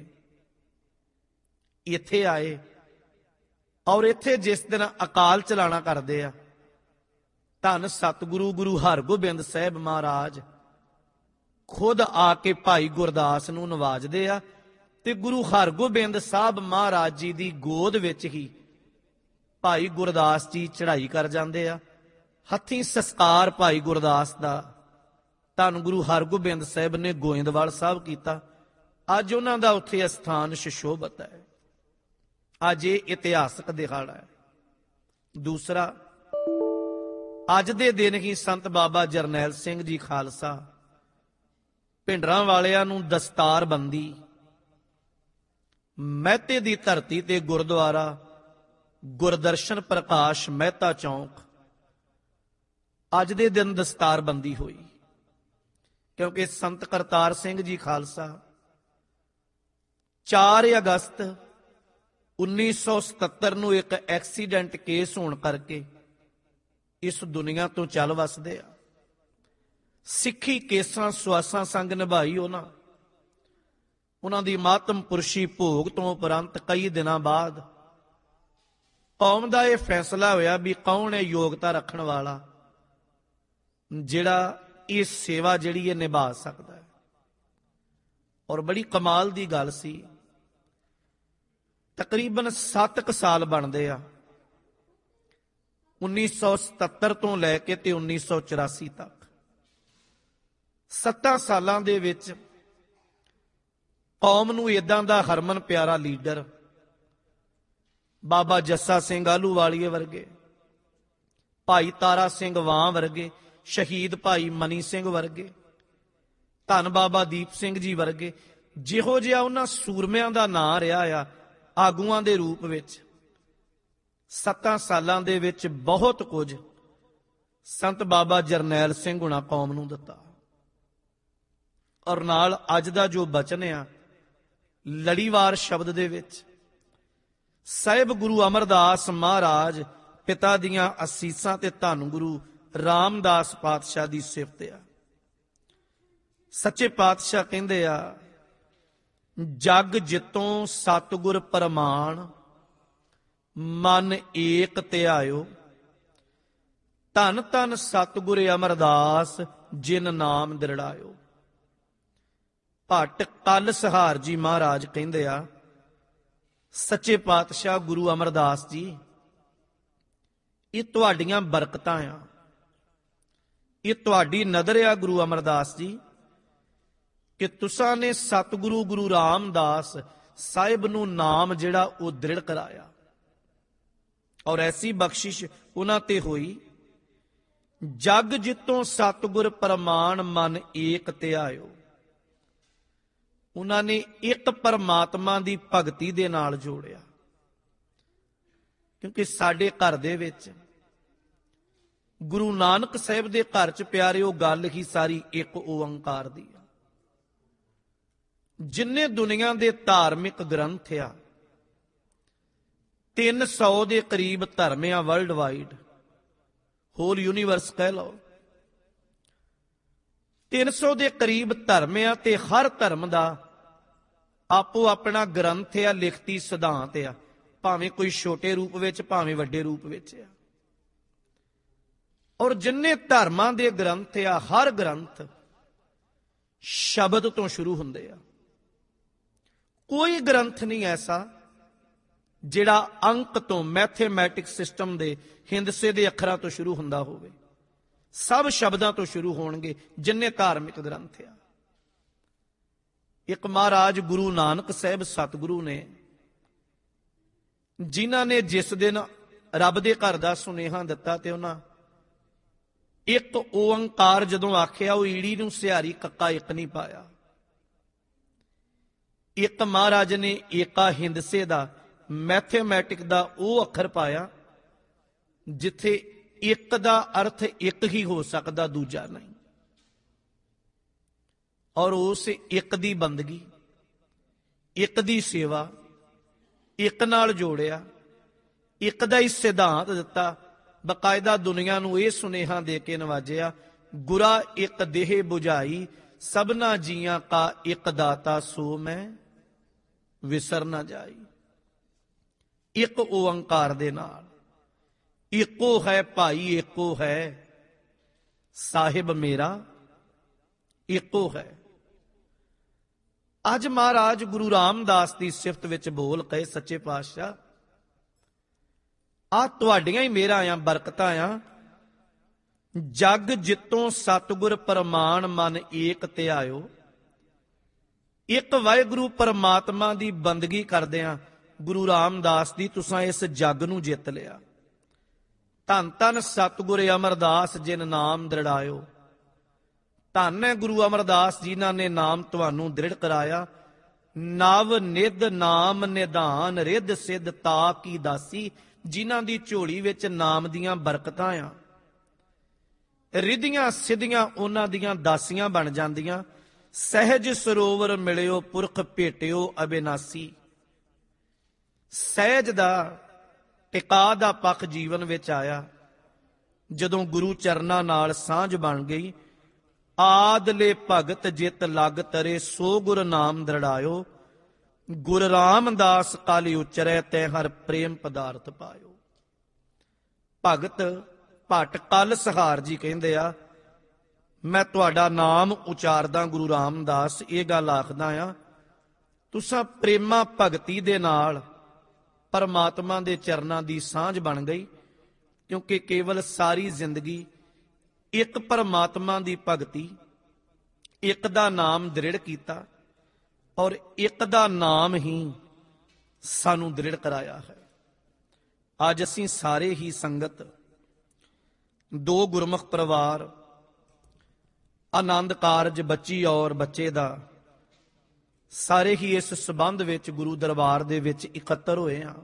ਇੱਥੇ ਆਏ, ਔਰ ਇੱਥੇ ਜਿਸ ਦਿਨ ਅਕਾਲ ਚਲਾਣਾ ਕਰਦੇ ਆ, ਧੰਨ ਸਤਿਗੁਰੂ ਗੁਰੂ ਹਰਗੋਬਿੰਦ ਸਾਹਿਬ ਮਹਾਰਾਜ ਖੁਦ ਆ ਕੇ ਭਾਈ ਗੁਰਦਾਸ ਨੂੰ ਨਵਾਜਦੇ ਆ, ਤੇ ਗੁਰੂ ਹਰਗੋਬਿੰਦ ਸਾਹਿਬ ਮਹਾਰਾਜ ਜੀ ਦੀ ਗੋਦ ਵਿੱਚ ਹੀ ਭਾਈ ਗੁਰਦਾਸ ਜੀ ਚੜ੍ਹਾਈ ਕਰ ਜਾਂਦੇ ਆ। ਹੱਥੀਂ ਸੰਸਕਾਰ ਭਾਈ ਗੁਰਦਾਸ ਦਾ ਧੰਨ ਗੁਰੂ ਹਰਗੋਬਿੰਦ ਸਾਹਿਬ ਨੇ ਗੋਇੰਦਵਾਲ ਸਾਹਿਬ ਕੀਤਾ। ਅੱਜ ਉਹਨਾਂ ਦਾ ਉੱਥੇ ਅਸਥਾਨ ਸੁਸ਼ੋਭਤ ਹੈ। ਅੱਜ ਇਹ ਇਤਿਹਾਸਕ ਦਿਹਾੜਾ ਹੈ। ਦੂਸਰਾ, ਅੱਜ ਦੇ ਦਿਨ ਹੀ ਸੰਤ ਬਾਬਾ ਜਰਨੈਲ ਸਿੰਘ ਜੀ ਖਾਲਸਾ ਭਿੰਡਰਾਂ ਵਾਲਿਆਂ ਨੂੰ ਦਸਤਾਰਬੰਦੀ ਮਹਿਤੇ ਦੀ ਧਰਤੀ ਤੇ ਗੁਰਦੁਆਰਾ ਗੁਰਦਰਸ਼ਨ ਪ੍ਰਕਾਸ਼ ਮਹਿਤਾ ਚੌਂਕ ਅੱਜ ਦੇ ਦਿਨ ਦਸਤਾਰਬੰਦੀ ਹੋਈ, ਕਿਉਂਕਿ ਸੰਤ ਕਰਤਾਰ ਸਿੰਘ ਜੀ ਖਾਲਸਾ ਚਾਰ ਅਗਸਤ ਉੱਨੀ ਸੌ ਸਤੱਤਰ ਨੂੰ ਇੱਕ ਐਕਸੀਡੈਂਟ ਕੇਸ ਹੋਣ ਕਰਕੇ ਇਸ ਦੁਨੀਆ ਤੋਂ ਚੱਲ ਵਸਦੇ ਆ। ਸਿੱਖੀ ਕੇਸਾਂ ਸੁਆਸਾਂ ਸੰਗ ਨਿਭਾਈ ਉਹਨਾਂ ਉਹਨਾਂ ਦੀ ਮਾਤਮ ਪੁਰਸ਼ੀ ਭੋਗ ਤੋਂ ਉਪਰੰਤ ਕਈ ਦਿਨਾਂ ਬਾਅਦ ਕੌਮ ਦਾ ਇਹ ਫੈਸਲਾ ਹੋਇਆ ਵੀ ਕੌਣ ਹੈ ਯੋਗਤਾ ਰੱਖਣ ਵਾਲਾ ਜਿਹੜਾ ਇਹ ਸੇਵਾ ਜਿਹੜੀ ਇਹ ਨਿਭਾ ਸਕਦਾ ਹੈ। ਔਰ ਬੜੀ ਕਮਾਲ ਦੀ ਗੱਲ ਸੀ, ਤਕਰੀਬਨ ਸੱਤ ਕੁ ਸਾਲ ਬਣਦੇ ਆ ਉੱਨੀ ਸੌ ਸਤੱਤਰ ਤੋਂ ਲੈ ਕੇ ਤੇ ਉੱਨੀ ਸੌ ਚੁਰਾਸੀ ਤੱਕ। ਸੱਤਾਂ ਸਾਲਾਂ ਦੇ ਵਿੱਚ ਕੌਮ ਨੂੰ ਏਦਾਂ ਦਾ ਹਰਮਨ ਪਿਆਰਾ ਲੀਡਰ ਬਾਬਾ ਜੱਸਾ ਸਿੰਘ ਆਹਲੂਵਾਲੀਏ ਵਰਗੇ, ਭਾਈ ਤਾਰਾ ਸਿੰਘ ਵਾਂ ਵਰਗੇ, ਸ਼ਹੀਦ ਭਾਈ ਮਨੀ ਸਿੰਘ ਵਰਗੇ, ਧੰਨ ਬਾਬਾ ਦੀਪ ਸਿੰਘ ਜੀ ਵਰਗੇ, ਜਿਹੋ ਜਿਹਾ ਉਹਨਾਂ ਸੂਰਮਿਆਂ ਦਾ ਨਾਂ ਰਿਹਾ ਆ ਆਗੂਆਂ ਦੇ ਰੂਪ ਵਿੱਚ, ਸੱਤਾਂ ਸਾਲਾਂ ਦੇ ਵਿੱਚ ਬਹੁਤ ਕੁਝ ਸੰਤ ਬਾਬਾ ਜਰਨੈਲ ਸਿੰਘ ਹੁਣਾ ਕੌਮ ਨੂੰ ਦਿੱਤਾ। ਔਰ ਨਾਲ ਅੱਜ ਦਾ ਜੋ ਬਚਨ ਆ ਲੜੀਵਾਰ ਸ਼ਬਦ ਦੇ ਵਿੱਚ ਸਾਹਿਬ ਗੁਰੂ ਅਮਰਦਾਸ ਮਹਾਰਾਜ ਪਿਤਾ ਦੀਆਂ ਅਸੀਸਾਂ ਤੇ ਧੰਨ ਗੁਰੂ ਰਾਮਦਾਸ ਪਾਤਸ਼ਾਹ ਦੀ ਸਿਫਤ ਆ। ਸੱਚੇ ਪਾਤਸ਼ਾਹ ਕਹਿੰਦੇ ਆ, ਜਗ ਜਿਤੋਂ ਸਤਿਗੁਰ ਪ੍ਰਮਾਣ ਮਨ ਏਕ ਧਿਆਇਓ, ਧੰਨ ਧੰਨ ਸਤਿਗੁਰ ਅਮਰਦਾਸ ਜਿਨ ਨਾਮ ਦ੍ਰਿੜਾਇਓ। ਭੱਟ ਕੱਲ ਸਹਾਰ ਜੀ ਮਹਾਰਾਜ ਕਹਿੰਦੇ ਆ, ਸੱਚੇ ਪਾਤਸ਼ਾਹ ਗੁਰੂ ਅਮਰਦਾਸ ਜੀ, ਇਹ ਤੁਹਾਡੀਆਂ ਬਰਕਤਾਂ ਆ, ਇਹ ਤੁਹਾਡੀ ਨਦਰ ਆ ਗੁਰੂ ਅਮਰਦਾਸ ਜੀ, ਕਿ ਤੁਸਾਂ ਨੇ ਸਤਿਗੁਰੂ ਗੁਰੂ ਰਾਮਦਾਸ ਸਾਹਿਬ ਨੂੰ ਨਾਮ ਜਿਹੜਾ ਉਹ ਦ੍ਰਿੜ ਕਰਾਇਆ। ਔਰ ਐਸੀ ਬਖਸ਼ਿਸ਼ ਉਹਨਾਂ ਤੇ ਹੋਈ, ਜਗ ਜਿਤੋਂ ਸਤਿਗੁਰ ਪ੍ਰਮਾਣ ਮਨ ਏਕ ਧਿਆਇਓ। ਉਹਨਾਂ ਨੇ ਇੱਕ ਪਰਮਾਤਮਾ ਦੀ ਭਗਤੀ ਦੇ ਨਾਲ ਜੋੜਿਆ। ਕਿਉਂਕਿ ਸਾਡੇ ਘਰ ਦੇ ਵਿੱਚ, ਗੁਰੂ ਨਾਨਕ ਸਾਹਿਬ ਦੇ ਘਰ 'ਚ ਪਿਆਰਿਓ, ਗੱਲ ਹੀ ਸਾਰੀ ਇੱਕ ਓੰਕਾਰ ਦੀ ਆ। ਜਿੰਨੇ ਦੁਨੀਆ ਦੇ ਧਾਰਮਿਕ ਗ੍ਰੰਥ ਆ, ਤਿੰਨ ਸੌ ਦੇ ਕਰੀਬ ਧਰਮ ਆ ਵਰਲਡ ਵਾਈਡ, ਹੋਲ ਯੂਨੀਵਰਸ ਕਹਿ ਲਓ। ਤਿੰਨ ਸੌ ਦੇ ਕਰੀਬ ਧਰਮ ਆ ਤੇ ਹਰ ਧਰਮ ਦਾ ਆਪੋ ਆਪਣਾ ਗ੍ਰੰਥ ਆ, ਲਿਖਤੀ ਸਿਧਾਂਤ ਆ, ਭਾਵੇਂ ਕੋਈ ਛੋਟੇ ਰੂਪ ਵਿੱਚ ਭਾਵੇਂ ਵੱਡੇ ਰੂਪ ਵਿੱਚ ਆ। ਔਰ ਜਿੰਨੇ ਧਰਮਾਂ ਦੇ ਗ੍ਰੰਥ ਆ, ਹਰ ਗ੍ਰੰਥ ਸ਼ਬਦ ਤੋਂ ਸ਼ੁਰੂ ਹੁੰਦੇ ਆ। ਕੋਈ ਗ੍ਰੰਥ ਨਹੀਂ ਐਸਾ ਜਿਹੜਾ ਅੰਕ ਤੋਂ, ਮੈਥੇਮੈਟਿਕ ਸਿਸਟਮ ਦੇ ਹਿੰਦਸੇ ਦੇ ਅੱਖਰਾਂ ਤੋਂ ਸ਼ੁਰੂ ਹੁੰਦਾ ਹੋਵੇ। ਸਭ ਸ਼ਬਦਾਂ ਤੋਂ ਸ਼ੁਰੂ ਹੋਣਗੇ ਜਿੰਨੇ ਧਾਰਮਿਕ ਗ੍ਰੰਥ ਆ। ਇੱਕ ਮਹਾਰਾਜ ਗੁਰੂ ਨਾਨਕ ਸਾਹਿਬ ਸਤਿਗੁਰੂ ਨੇ, ਜਿਨ੍ਹਾਂ ਨੇ ਜਿਸ ਦਿਨ ਰੱਬ ਦੇ ਘਰ ਦਾ ਸੁਨੇਹਾ ਦਿੱਤਾ ਤੇ ਉਹਨਾਂ ਇੱਕ ਓੰਕਾਰ ਜਦੋਂ ਆਖਿਆ, ਉਹ ਈੜੀ ਨੂੰ ਸਿਹਾਰੀ ਕੱਕਾ ਇੱਕ ਨਹੀਂ ਪਾਇਆ। ਇੱਕ ਮਹਾਰਾਜ ਨੇ ਏਕਾ ਹਿੰਦਸੇ ਦਾ, ਮੈਥੇਮੈਟਿਕ ਦਾ ਉਹ ਅੱਖਰ ਪਾਇਆ ਜਿੱਥੇ ਇੱਕ ਦਾ ਅਰਥ ਇੱਕ ਹੀ ਹੋ ਸਕਦਾ, ਦੂਜਾ ਨਹੀਂ। ਔਰ ਉਸ ਇੱਕ ਦੀ ਬੰਦਗੀ, ਇੱਕ ਦੀ ਸੇਵਾ, ਇੱਕ ਨਾਲ ਜੋੜਿਆ, ਇੱਕ ਦਾ ਹੀ ਸਿਧਾਂਤ ਦਿੱਤਾ। ਬਕਾਇਦਾ ਦੁਨੀਆ ਨੂੰ ਇਹ ਸੁਨੇਹਾ ਦੇ ਕੇ ਨਵਾਜਿਆ, ਗੁਰਾ ਇੱਕ ਦੇਹ 부ਝਾਈ, ਸਭਨਾ ਜੀਆਂ ਕਾ ਇੱਕ ਦਾਤਾ, ਸੋ ਮੈਂ ਵਿਸਰ ਨਾ ਜਾਈ। ਇੱਕ ਓੰਕਾਰ ਦੇ ਨਾਲ, ਇੱਕੋ ਹੈ ਭਾਈ ਇੱਕੋ ਹੈ, ਸਾਹਿਬ ਮੇਰਾ ਇੱਕੋ ਹੈ। ਅੱਜ ਮਹਾਰਾਜ ਗੁਰੂ ਰਾਮਦਾਸ ਦੀ ਸਿਫਤ ਵਿੱਚ ਬੋਲ ਕਹੇ, ਸੱਚੇ ਪਾਤਸ਼ਾਹ ਆ ਤੁਹਾਡੀਆਂ ਹੀ ਮੇਰਾ ਆ, ਬਰਕਤਾਂ ਆ। ਜਗ ਜਿਤੋਂ ਸਤਿਗੁਰ ਪ੍ਰਮਾਣ ਮਨ ਏਕ ਧਿਆਇਓ। ਇੱਕ ਵਾਹਿਗੁਰੂ ਪਰਮਾਤਮਾ ਦੀ ਬੰਦਗੀ ਕਰਦਿਆਂ ਗੁਰੂ ਰਾਮਦਾਸ ਦੀ ਤੁਸਾਂ ਇਸ ਜੱਗ ਨੂੰ ਜਿੱਤ ਲਿਆ। ਧੰਨ ਧੰਨ ਸਤਿਗੁਰ ਅਮਰਦਾਸ ਜਿਨ ਨਾਮ ਦ੍ਰਿੜਾਇਓ। ਧੰਨ ਹੈ ਗੁਰੂ ਅਮਰਦਾਸ ਜਿਨ੍ਹਾਂ ਨੇ ਨਾਮ ਤੁਹਾਨੂੰ ਦ੍ਰਿੜ ਕਰਾਇਆ। ਨਵ ਨਿਧ ਨਾਮ ਨਿਧਾਨ ਰਿੱਧ ਸਿੱਧ ਤਾ ਕੀ ਦਾਸੀ, ਜਿਨ੍ਹਾਂ ਦੀ ਝੋਲੀ ਵਿੱਚ ਨਾਮ ਦੀਆਂ ਬਰਕਤਾਂ ਆ। ਰਿੱਧੀਆਂ ਸਿੱਧੀਆਂ ਉਹਨਾਂ ਦੀਆਂ ਦਾਸੀਆਂ ਬਣ ਜਾਂਦੀਆਂ। ਸਹਿਜ ਸਰੋਵਰ ਮਿਲਿਓ ਪੁਰਖ ਭੇਟਿਓ ਅਬਿਨਾਸੀ। ਸਹਿਜ ਦਾ ਟਿਕਾ ਦਾ ਪੱਖ ਜੀਵਨ ਵਿੱਚ ਆਇਆ ਜਦੋਂ ਗੁਰੂ ਚਰਨਾਂ ਨਾਲ ਸਾਂਝ ਬਣ ਗਈ। ਆਦਲੇ ਭਗਤ ਜਿਤ ਲਗ ਤਰੇ, ਸੋ ਗੁਰ ਨਾਮ ਦ੍ਰਿੜਾਇਓ। ਗੁਰ ਰਾਮਦਾਸ ਕਲ ਉਚਰੈ, ਤੈ ਹਰ ਪ੍ਰੇਮ ਪਦਾਰਥ ਪਾਇਓ। ਭਗਤ ਭੱਟ ਕਲ ਸਹਾਰ ਜੀ ਕਹਿੰਦੇ ਆ, ਮੈਂ ਤੁਹਾਡਾ ਨਾਮ ਉਚਾਰਦਾ ਗੁਰੂ ਰਾਮਦਾਸ, ਇਹ ਗੱਲ ਆਖਦਾ ਆ, ਤੁਸਾਂ ਪ੍ਰੇਮਾ ਭਗਤੀ ਦੇ ਨਾਲ ਪਰਮਾਤਮਾ ਦੇ ਚਰਨਾਂ ਦੀ ਸਾਂਝ ਬਣ ਗਈ। ਕਿਉਂਕਿ ਕੇਵਲ ਸਾਰੀ ਜ਼ਿੰਦਗੀ ਇੱਕ ਪਰਮਾਤਮਾ ਦੀ ਭਗਤੀ, ਇੱਕ ਦਾ ਨਾਮ ਦ੍ਰਿੜ ਕੀਤਾ ਔਰ ਇੱਕ ਦਾ ਨਾਮ ਹੀ ਸਾਨੂੰ ਦ੍ਰਿੜ ਕਰਾਇਆ ਹੈ। ਅੱਜ ਅਸੀਂ ਸਾਰੇ ਹੀ ਸੰਗਤ, ਦੋ ਗੁਰਮੁਖ ਪਰਿਵਾਰ, ਆਨੰਦ ਕਾਰਜ ਬੱਚੀ ਔਰ ਬੱਚੇ ਦਾ, ਸਾਰੇ ਹੀ ਇਸ ਸੰਬੰਧ ਵਿੱਚ ਗੁਰੂ ਦਰਬਾਰ ਦੇ ਵਿੱਚ ਇਕੱਤਰ ਹੋਏ ਹਾਂ।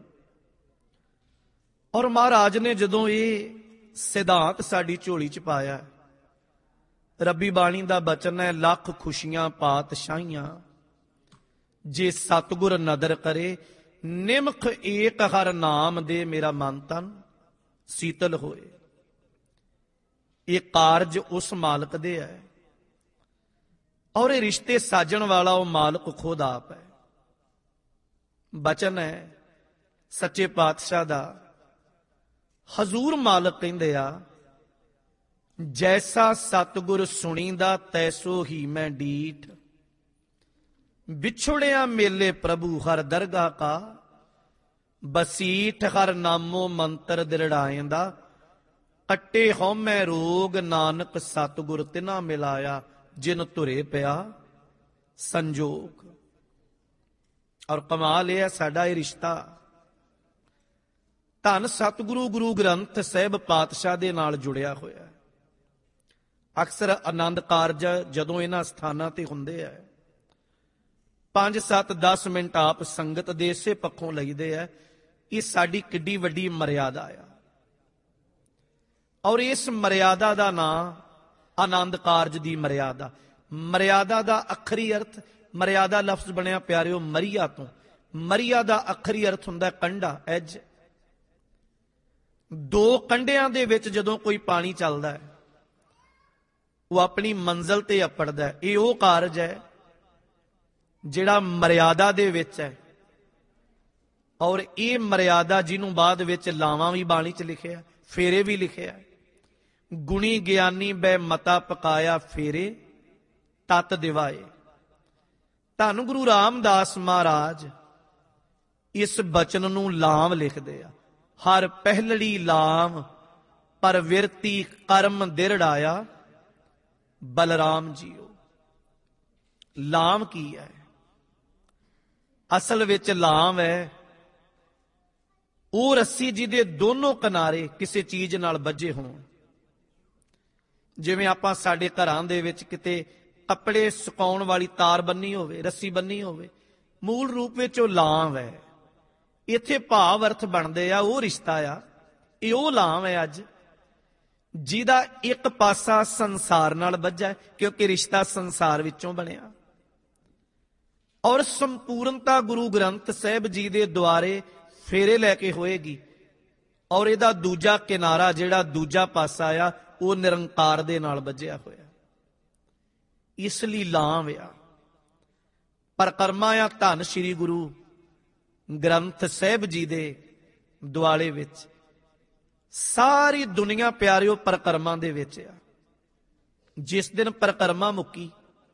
ਔਰ ਮਹਾਰਾਜ ਨੇ ਜਦੋਂ ਇਹ ਸਿਧਾਂਤ ਸਾਡੀ ਝੋਲੀ ਚ ਪਾਇਆ, ਰੱਬੀ ਬਾਣੀ ਦਾ ਬਚਨ ਹੈ, ਲੱਖ ਖੁਸ਼ੀਆਂ ਪਾਤਸ਼ਾਹੀਆਂ ਜੇ ਸਤਿਗੁਰ ਨਦਰ ਕਰੇ, ਨਿਮਖ ਏਕ ਹਰ ਨਾਮ ਦੇ, ਮੇਰਾ ਮਨ ਤਨ ਸੀਤਲ ਹੋਏ। ਇਹ ਕਾਰਜ ਉਸ ਮਾਲਕ ਦੇ ਹੈ ਔਰ ਇਹ ਰਿਸ਼ਤੇ ਸਾਜਣ ਵਾਲਾ ਉਹ ਮਾਲਕ ਖੁਦ ਆਪ ਹੈ। ਬਚਨ ਹੈ ਸੱਚੇ ਪਾਤਸ਼ਾਹ ਦਾ। ਹਜ਼ੂਰ ਮਾਲਕ ਕਹਿੰਦੇ ਆ, ਜੈਸਾ ਸਤਿਗੁਰ ਸੁਣੀਂਦਾ ਤੈਸੋ ਹੀ ਮੈਂ ਡੀਠ। ਵਿਛੜਿਆ ਮੇਲੇ ਪ੍ਰਭੂ ਹਰ ਦਰਗਾਹ ਕਾ, ਬਸੀਠ ਹਰ ਨਾਮੋ ਮੰਤਰ ਦ੍ਰਿੜਾਇਂਦਾ। ਕੱਟੇ ਹਉਮੈ ਰੋਗ ਨਾਨਕ ਸਤਿਗੁਰ ਤਿਨਾ ਮਿਲਾਇਆ, ਜਿਨ ਧੁਰੇ ਪਿਆ ਸੰਜੋਗ। ਔਰ ਕਮਾਲ ਇਹ ਹੈ ਸਾਡਾ ਇਹ ਰਿਸ਼ਤਾ ਧੰਨ ਸਤਿਗੁਰੂ ਗੁਰੂ ਗ੍ਰੰਥ ਸਾਹਿਬ ਪਾਤਸ਼ਾਹ ਦੇ ਨਾਲ ਜੁੜਿਆ ਹੋਇਆ। ਅਕਸਰ ਆਨੰਦ ਕਾਰਜ ਜਦੋਂ ਇਹਨਾਂ ਸਥਾਨਾਂ ਤੇ ਹੁੰਦੇ ਆ, ਪੰਜ ਸੱਤ ਦਸ ਮਿੰਟ ਆਪ ਸੰਗਤ ਦੇ ਇਸੇ ਪੱਖੋਂ ਲਈਦੇ ਆ। ਇਹ ਸਾਡੀ ਕਿੱਡੀ ਵੱਡੀ ਮਰਿਆਦਾ ਆ, ਔਰ ਇਸ ਮਰਿਆਦਾ ਦਾ ਨਾਂ ਆਨੰਦ ਕਾਰਜ ਦੀ ਮਰਿਆਦਾ। ਮਰਿਆਦਾ ਦਾ ਅੱਖਰੀ ਅਰਥ, ਮਰਿਆਦਾ ਲਫ਼ਜ਼ ਬਣਿਆ ਪਿਆਰਿਓ ਮਰੀਆ ਤੋਂ। ਮਰੀਆ ਦਾ ਅੱਖਰੀ ਅਰਥ ਹੁੰਦਾ ਕੰਢਾ, ਐਜ। ਦੋ ਕੰਢਿਆਂ ਦੇ ਵਿੱਚ ਜਦੋਂ ਕੋਈ ਪਾਣੀ ਚੱਲਦਾ ਹੈ, ਉਹ ਆਪਣੀ ਮੰਜ਼ਿਲ ਤੇ ਅੱਪੜਦਾ ਹੈ। ਇਹ ਉਹ ਕਾਰਜ ਹੈ ਜਿਹੜਾ ਮਰਿਆਦਾ ਦੇ ਵਿੱਚ ਹੈ, ਔਰ ਇਹ ਮਰਿਆਦਾ ਜਿਹਨੂੰ ਬਾਅਦ ਵਿੱਚ ਲਾਵਾਂ ਵੀ ਬਾਣੀ 'ਚ ਲਿਖਿਆ, ਫੇਰੇ ਵੀ ਲਿਖਿਆ। ਗੁਣੀ ਗਿਆਨੀ ਬੈ ਮਤਾ ਪਕਾਇਆ ਫੇਰੇ ਤਤ ਦਿਵਾਏ। ਧੰਨ ਗੁਰੂ ਰਾਮਦਾਸ ਮਹਾਰਾਜ ਇਸ ਬਚਨ ਨੂੰ ਲਾਮ ਲਿਖਦੇ ਆ। ਹਰ ਪਹਿਲੜੀ ਲਾਮ ਪਰਵਿਰਤੀ ਕਰਮ ਦਿਰੜਾਇਆ ਬਲਰਾਮ ਜੀਓ। ਲਾਮ ਕੀ ਹੈ? ਅਸਲ ਵਿੱਚ ਲਾਮ ਹੈ ਉਹ ਰੱਸੀ ਜਿਹਦੇ ਦੋਨੋਂ ਕਿਨਾਰੇ ਕਿਸੇ ਚੀਜ਼ ਨਾਲ ਬੱਝੇ ਹੋਣ। ਜਿਵੇਂ ਆਪਾਂ ਸਾਡੇ ਘਰਾਂ ਦੇ ਵਿੱਚ ਕਿਤੇ ਕੱਪੜੇ ਸੁਕਾਉਣ ਵਾਲੀ ਤਾਰ ਬੰਨੀ ਹੋਵੇ, ਰੱਸੀ ਬੰਨੀ ਹੋਵੇ, ਮੂਲ ਰੂਪ ਵਿੱਚ ਉਹ ਲਾਮ ਹੈ। ਇੱਥੇ ਭਾਵ ਅਰਥ ਬਣਦੇ ਆ, ਉਹ ਰਿਸ਼ਤਾ ਆ। ਇਹ ਉਹ ਲਾਮ ਹੈ ਅੱਜ ਜਿਹਦਾ ਇੱਕ ਪਾਸਾ ਸੰਸਾਰ ਨਾਲ ਬੱਝਾ ਹੈ, ਕਿਉਂਕਿ ਰਿਸ਼ਤਾ ਸੰਸਾਰ ਵਿੱਚੋਂ ਬਣਿਆ। ਔਰ ਸੰਪੂਰਨਤਾ ਗੁਰੂ ਗ੍ਰੰਥ ਸਾਹਿਬ ਜੀ ਦੇ ਦੁਆਰੇ ਫੇਰੇ ਲੈ ਕੇ ਹੋਏਗੀ। ਔਰ ਇਹਦਾ ਦੂਜਾ ਕਿਨਾਰਾ, ਜਿਹੜਾ ਦੂਜਾ ਪਾਸਾ ਆ, ਉਹ ਨਿਰੰਕਾਰ ਦੇ ਨਾਲ ਬੱਝਿਆ ਹੋਇਆ। ਇਸ ਲਈ ਲਾਮ ਆ, ਪਰਕਰਮਾ ਆ ਧੰਨ ਸ਼੍ਰੀ ਗੁਰੂ ਗ੍ਰੰਥ ਸਾਹਿਬ ਜੀ ਦੇ ਦੁਆਲੇ ਵਿੱਚ। ਸਾਰੀ ਦੁਨੀਆ ਪਿਆਰਿਓ ਪਰਕਰਮਾ ਦੇ ਵਿੱਚ ਆ। ਜਿਸ ਦਿਨ ਪਰਕਰਮਾ ਮੁੱਕੀ,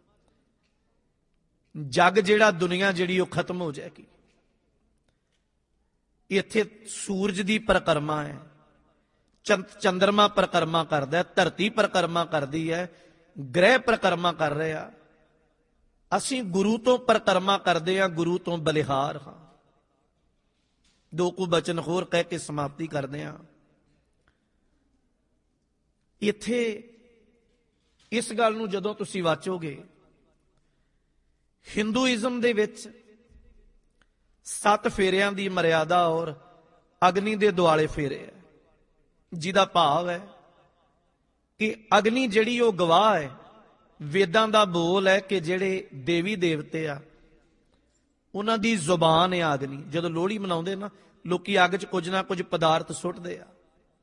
ਜਗ ਜਿਹੜਾ ਦੁਨੀਆ ਜਿਹੜੀ ਉਹ ਖਤਮ ਹੋ ਜਾਏਗੀ। ਇੱਥੇ ਸੂਰਜ ਦੀ ਪਰਕਰਮਾ ਹੈ, ਚੰਦਰਮਾ ਪਰਕਰਮਾ ਕਰਦਾ ਹੈ, ਧਰਤੀ ਪਰਕਰਮਾ ਕਰਦੀ ਹੈ, ਗ੍ਰਹਿ ਪਰਕਰਮਾ ਕਰ ਰਹੇ ਆ। ਅਸੀਂ ਗੁਰੂ ਤੋਂ ਪਰਕਰਮਾ ਕਰਦੇ ਹਾਂ, ਗੁਰੂ ਤੋਂ ਬਲਿਹਾਰ ਹਾਂ। ਦੋ ਕੁ ਬਚਨ ਹੋਰ ਕਹਿ ਕੇ ਸਮਾਪਤੀ ਕਰਦੇ ਹਾਂ। ਇੱਥੇ ਇਸ ਗੱਲ ਨੂੰ ਜਦੋਂ ਤੁਸੀਂ ਵਾਚੋਗੇ, ਹਿੰਦੂਇਜ਼ਮ ਦੇ ਵਿੱਚ ਸੱਤ ਫੇਰਿਆਂ ਦੀ ਮਰਿਆਦਾ ਔਰ ਅਗਨੀ ਦੇ ਦੁਆਲੇ ਫੇਰੇ ਹੈ, ਜਿਹਦਾ ਭਾਵ ਹੈ ਕਿ ਅਗਨੀ ਜਿਹੜੀ ਉਹ ਗਵਾਹ ਹੈ, ਵੇਦਾਂ ਦਾ ਬੋਲ ਹੈ ਕਿ ਜਿਹੜੇ ਦੇਵੀ ਦੇਵਤੇ ਆ ਉਹਨਾਂ ਦੀ ਜ਼ੁਬਾਨ ਹੈ ਅਗਨੀ। ਜਦੋਂ ਲੋਹੜੀ ਮਨਾਉਂਦੇ ਨਾ, ਲੋਕੀ ਅੱਗ 'ਚ ਕੁਝ ਨਾ ਕੁਝ ਪਦਾਰਥ ਸੁੱਟਦੇ ਆ।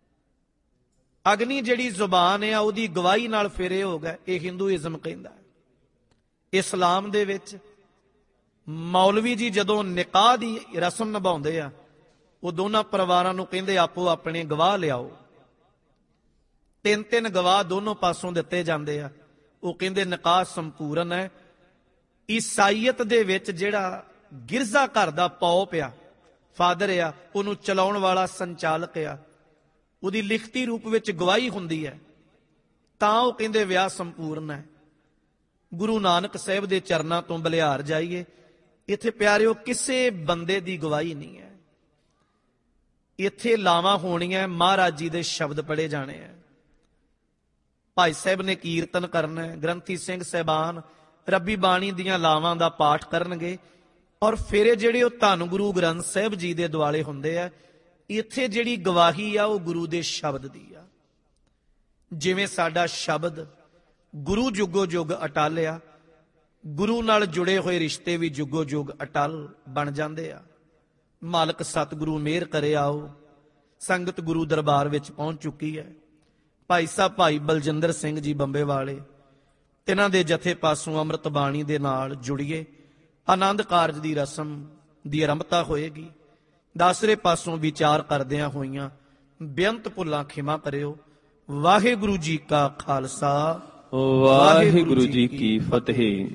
ਅਗਨੀ ਜਿਹੜੀ ਜ਼ੁਬਾਨ ਹੈ, ਉਹਦੀ ਗਵਾਹੀ ਨਾਲ ਫੇਰੇ ਹੋ ਗਏ। ਇਹ ਹਿੰਦੂਇਜ਼ਮ ਕਹਿੰਦਾ। ਇਸਲਾਮ ਦੇ ਵਿੱਚ ਮੌਲਵੀ ਜੀ ਜਦੋਂ ਨਿਕਾਹ ਦੀ ਰਸਮ ਨਿਭਾਉਂਦੇ ਆ, ਉਹ ਦੋਨਾਂ ਪਰਿਵਾਰਾਂ ਨੂੰ ਕਹਿੰਦੇ ਆਪੋ ਆਪਣੇ ਗਵਾਹ ਲਿਆਓ। ਤਿੰਨ ਤਿੰਨ ਗਵਾਹ ਦੋਨੋਂ ਪਾਸੋਂ ਦਿੱਤੇ ਜਾਂਦੇ ਆ। ਉਹ ਕਹਿੰਦੇ ਨਿਕਾਹ ਸੰਪੂਰਨ ਹੈ। ਈਸਾਈਅਤ ਦੇ ਵਿੱਚ ਜਿਹੜਾ ਗਿਰਜਾ ਘਰ ਦਾ ਪੌਪ ਆ, ਫਾਦਰ ਆ, ਉਹਨੂੰ ਚਲਾਉਣ ਵਾਲਾ ਸੰਚਾਲਕ ਆ, ਉਹਦੀ ਲਿਖਤੀ ਰੂਪ ਵਿੱਚ ਗਵਾਹੀ ਹੁੰਦੀ ਹੈ, ਤਾਂ ਉਹ ਕਹਿੰਦੇ ਵਿਆਹ ਸੰਪੂਰਨ ਹੈ। ਗੁਰੂ ਨਾਨਕ ਸਾਹਿਬ ਦੇ ਚਰਨਾਂ ਤੋਂ ਬਲਿਹਾਰ ਜਾਈਏ, ਇੱਥੇ ਪਿਆਰਿਓ ਕਿਸੇ ਬੰਦੇ ਦੀ ਗਵਾਹੀ ਨਹੀਂ ਹੈ। ਇੱਥੇ ਲਾਵਾਂ ਹੋਣੀਆਂ, ਮਹਾਰਾਜ ਜੀ ਦੇ ਸ਼ਬਦ ਪੜ੍ਹੇ ਜਾਣੇ ਆ, ਭਾਈ ਸਾਹਿਬ ਨੇ ਕੀਰਤਨ ਕਰਨਾ ਹੈ, ਗ੍ਰੰਥੀ ਸਿੰਘ ਸਾਹਿਬਾਨ ਰੱਬੀ ਬਾਣੀ ਦੀਆਂ ਲਾਵਾਂ ਦਾ ਪਾਠ ਕਰਨਗੇ, ਔਰ ਫੇਰੇ ਜਿਹੜੇ ਉਹ ਧੰਨ ਗੁਰੂ ਗ੍ਰੰਥ ਸਾਹਿਬ ਜੀ ਦੇ ਦੁਆਲੇ ਹੁੰਦੇ ਆ। ਇੱਥੇ ਜਿਹੜੀ ਗਵਾਹੀ ਆ ਉਹ ਗੁਰੂ ਦੇ ਸ਼ਬਦ ਦੀ ਆ। ਜਿਵੇਂ ਸਾਡਾ ਸ਼ਬਦ ਗੁਰੂ ਜੁਗੋ ਜੁਗ ਅਟਲ ਆ, ਗੁਰੂ ਨਾਲ ਜੁੜੇ ਹੋਏ ਰਿਸ਼ਤੇ ਵੀ ਜੁਗੋ ਜੁਗ ਅਟਲ ਬਣ ਜਾਂਦੇ ਆ। ਮਾਲਕ ਸਤਿਗੁਰੂ ਮਿਹਰ ਕਰੇ। ਆਓ ਸੰਗਤ ਗੁਰੂ ਦਰਬਾਰ ਵਿੱਚ ਪਹੁੰਚ ਚੁੱਕੀ ਹੈ। ਭਾਈ ਸਾਹਿਬ ਭਾਈ ਬਲਜਿੰਦਰ ਸਿੰਘ ਜੀ ਬੰਬੇ ਵਾਲੇ, ਇਹਨਾਂ ਦੇ ਜਥੇ ਪਾਸੋਂ ਅੰਮ੍ਰਿਤ ਬਾਣੀ ਦੇ ਨਾਲ ਜੁੜੀਏ। ਆਨੰਦ ਕਾਰਜ ਦੀ ਰਸਮ ਦੀ ਆਰੰਭਤਾ ਹੋਏਗੀ। ਦਸਰੇ ਪਾਸੋਂ ਵਿਚਾਰ ਕਰਦਿਆਂ ਹੋਈਆਂ ਬੇਅੰਤ ਭੁੱਲਾਂ ਖਿਮਾ ਕਰਿਓ। ਵਾਹਿਗੁਰੂ ਜੀ ਕਾ ਖਾਲਸਾ, ਵਾਹਿਗੁਰੂ ਜੀ ਕੀ ਫਤਿਹ।